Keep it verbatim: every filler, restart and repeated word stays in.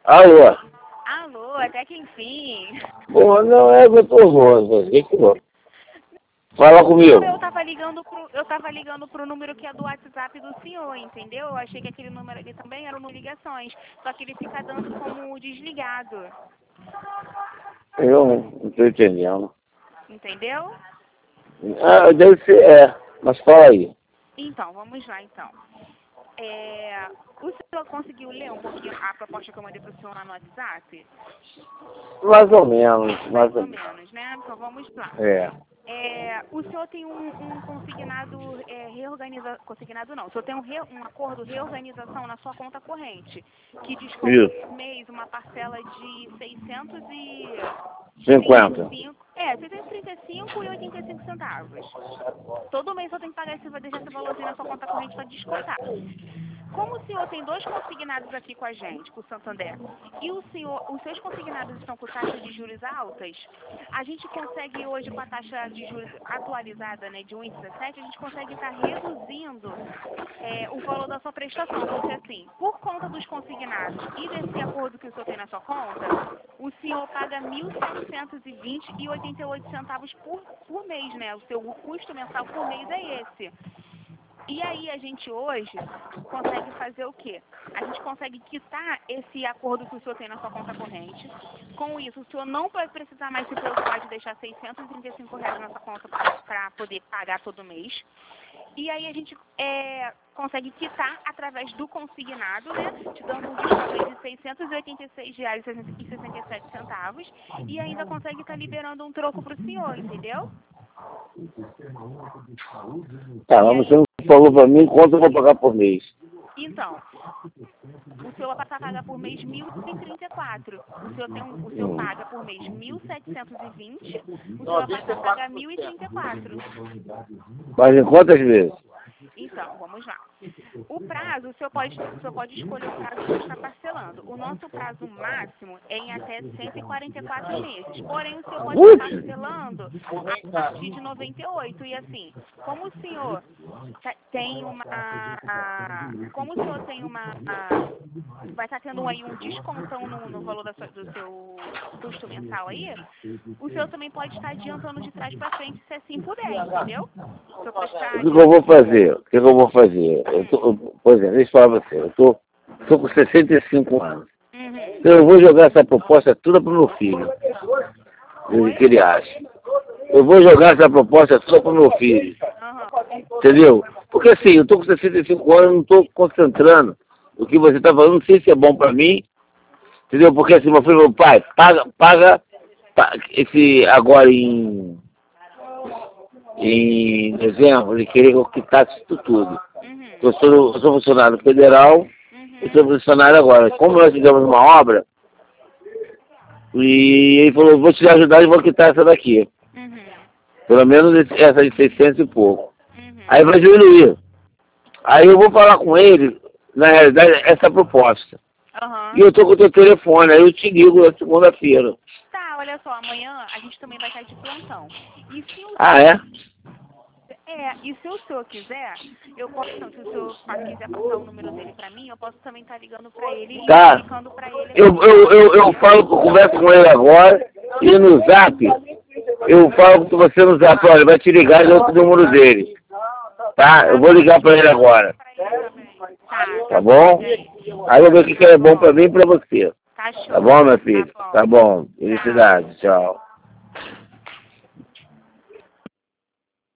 Alô? Alô, até que enfim. Pô, não é que eu tô rosa. O que que foi? Fala comigo. Eu tava ligando pro, eu tava ligando pro número que é do WhatsApp do senhor, entendeu? Eu achei que aquele número ali também era no ligações, só que ele fica dando como desligado. Eu não tô entendendo. Entendeu? Ah, deve ser, é. Mas fala aí. Então, vamos lá então. É, o senhor conseguiu ler um pouquinho a proposta que eu mandei pro senhor lá no WhatsApp? Mais ou menos, mais, Mais ou ou menos. menos, né? Então vamos lá. É. É, o senhor tem um, um consignado é, reorganiza, consignado não, o senhor tem um, re, um acordo de reorganização na sua conta corrente, que desconta Isso. por mês uma parcela de seiscentos e cinquenta. trinta e cinco, é, seiscentos e trinta e cinco e oitenta e cinco centavos. Todo mês só tem que pagar esse, vai deixar esse valorzinho na sua conta corrente para descontar. Como o senhor tem dois consignados aqui com a gente, com o Santander, e o senhor, os seus consignados estão com taxa de juros altas, a gente consegue hoje, com a taxa de juros atualizada, né, de um vírgula dezessete, a gente consegue estar reduzindo é, o valor da sua prestação. Porque assim, por conta dos consignados e desse acordo que o senhor tem na sua conta, o senhor paga mil setecentos e vinte reais e oitenta e oito centavos por, por mês, né? O seu custo mensal por mês é esse. E aí a gente hoje consegue fazer o quê? A gente consegue quitar esse acordo que o senhor tem na sua conta corrente. Com isso, o senhor não vai precisar mais se preocupar de deixar seiscentos e trinta e cinco reais na sua conta para poder pagar todo mês. E aí a gente é, consegue quitar através do consignado, né? Te dando um desconto de seiscentos e oitenta e seis reais e sessenta e sete centavos. E ainda consegue estar liberando um troco para o senhor, entendeu? Tá, mas você não falou pra mim quanto eu vou pagar por mês. Então, o senhor vai passar a pagar por mês mil e trinta e quatro. O senhor, tem um, o senhor Hum. paga por mês mil setecentos e vinte, o senhor vai passar a pagar mil e trinta e quatro. Mas em quantas vezes? Então, vamos lá. O prazo, o senhor pode, o senhor pode escolher o prazo que está parcelando. O nosso prazo máximo é em até cento e quarenta e quatro meses. Porém, o senhor pode estar parcelando a partir de noventa e oito. E assim, como o senhor tem uma... A, como o senhor tem uma... A, vai estar tendo aí um descontão no, no valor da sua, do seu custo mensal aí, o senhor também pode estar adiantando de trás para frente, se assim puder, entendeu? O senhor pode estar O que, que eu vou fazer? O que, que eu vou fazer? Eu tô, eu, por exemplo, deixa eu falar pra você. Eu tô, tô com sessenta e cinco anos. Uhum. Então eu vou jogar essa proposta toda pro meu filho. O que ele acha? Eu vou jogar essa proposta toda pro meu filho. Uhum. Entendeu? Porque assim, eu tô com sessenta e cinco anos, não tô concentrando. O que você tá falando, não sei se é bom pra mim. Entendeu? Porque assim, meu filho falou, pai, paga, paga, paga esse agora em, em dezembro, ele queria que eu quitasse isso tudo. Uhum. Eu sou, eu sou funcionário federal, Uhum. eu sou funcionário agora. Como nós fizemos uma obra, e ele falou, vou te ajudar e vou quitar essa daqui. Uhum. Pelo menos esse- essa de seiscentos e pouco. Uhum. Aí vai diminuir. Aí eu vou falar com ele, na realidade, essa proposta. Uhum. E eu tô com o teu telefone, aí eu te ligo na segunda-feira. Tá, olha só, amanhã a gente também vai estar de plantão. E se o Ah, é? É, e se o senhor quiser, eu posso, não, se o senhor pa- quiser passar o número dele pra mim, eu posso também estar ligando pra ele e Tá. explicando pra ele. Eu, eu, eu, eu falo, eu converso com ele agora, e no zap, eu falo com você no zap, olha, vai te ligar e eu o número dele. Tá? Eu vou ligar pra ele agora. Tá, Tá bom? Aí eu vou ver o que que é bom pra mim e pra você. Tá show. Tá bom, meu filho? Tá bom. Tá bom. Felicidade. Tchau.